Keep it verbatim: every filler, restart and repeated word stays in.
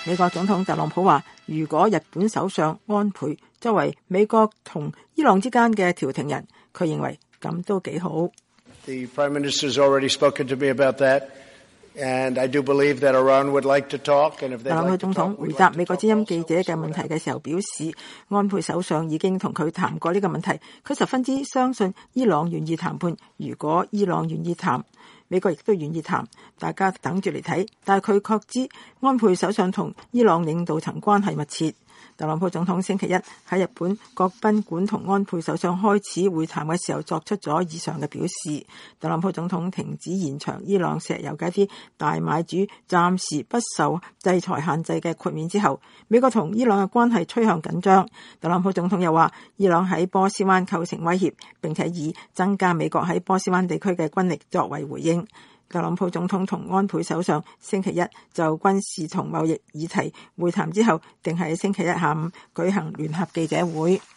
美國總統特朗普話，如果日本首相安倍作為美國同伊朗之間嘅調停人，佢認為咁都幾好。 The Prime Minister has already spoken to me about that, and I do believe that Iran would like to talk. And if they 特朗普總統回答美國之音記者嘅問題嘅時候表示，安倍首相已經同佢談過呢個問題，佢十分之相信伊朗願意談判。如果伊朗願意談，美國亦都願意談，大家等住嚟睇。但係佢確知安倍首相同伊朗領導層關係密切。特朗普總統星期一喺日本國賓館同安倍首相開始會談嘅時候作出咗以上嘅表示。特朗普總統停止延長伊朗石油嘅一啲大買主暫時不受制裁限制嘅豁免之後，美國同伊朗嘅關係趨向緊張。特朗普總統又話，伊朗喺波斯灣構成威脅，並且以增加美國喺波斯灣地區嘅軍力作為回應。特朗普總統同安倍首相星期一就軍事同貿易議題會談之後，定喺星期一下午舉行聯合記者會。